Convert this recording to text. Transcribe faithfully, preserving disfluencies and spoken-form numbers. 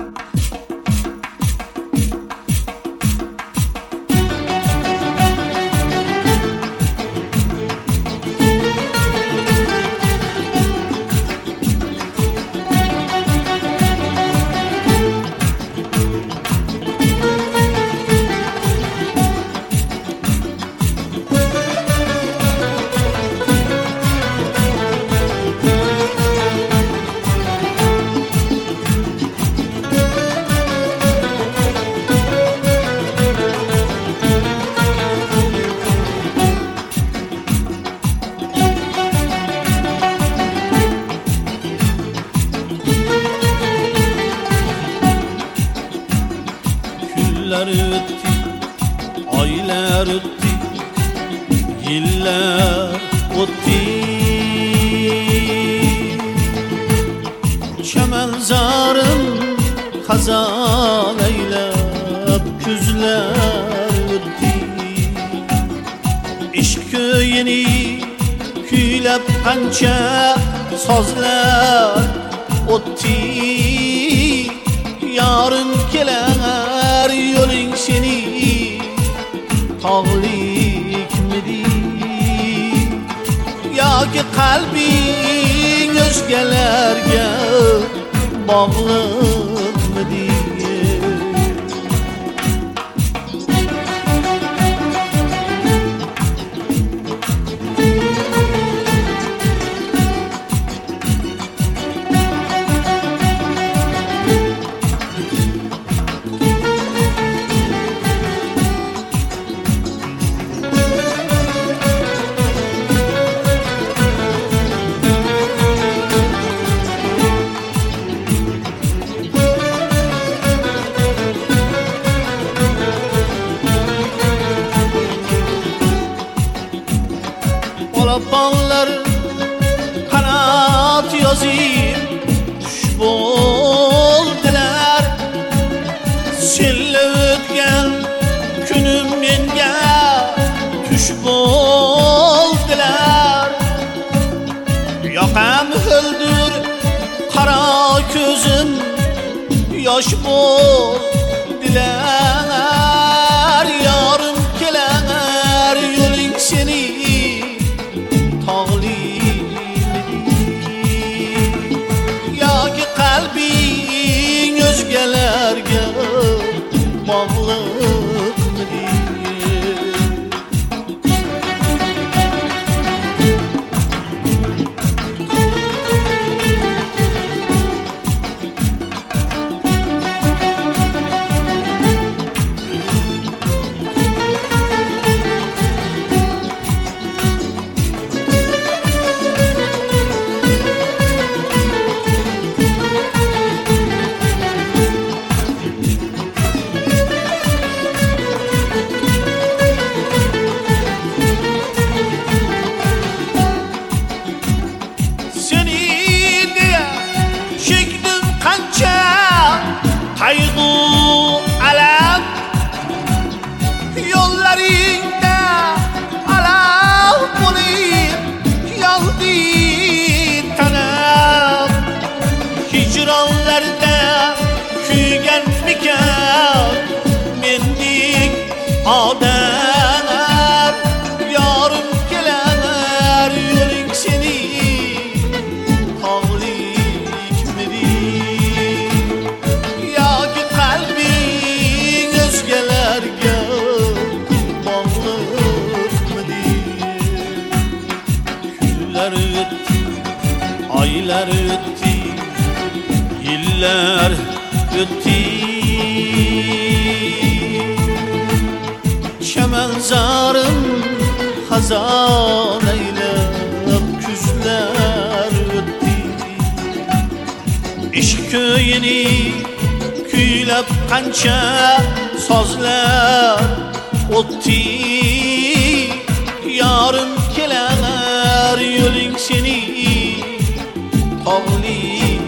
Günler öttü, aylar öttü, yıllar öttü. Çemenzarın hazan eylep küzler öttü. İşk köyini küylep kança sazlar öttü. Yarın keler yolun seni tağlikmidi, ya ki kalbin özgelerge bağlıkmidi. Ballar kanat yazayım düş boldiler. Senle ötken günüm menge tuş boldiler. Yoqam hüldür qara ko'zim yosh boldiler. Yarın keler yo'ling seni kalbin özgelerge bağlıkmidi. Kaygı, alem yollarında alav bulayım, yaldı tanım. Hicranlarda kuygan mikan mendik adam. Yarım keler yo'ling seni tağlikmidi, aylar öttü, yıllar öttü. Çemenzarın hazan eylep küzler öttü. İşk köyini küylep kança sazlar öttü. Yarın keler yo'ling seni tağlik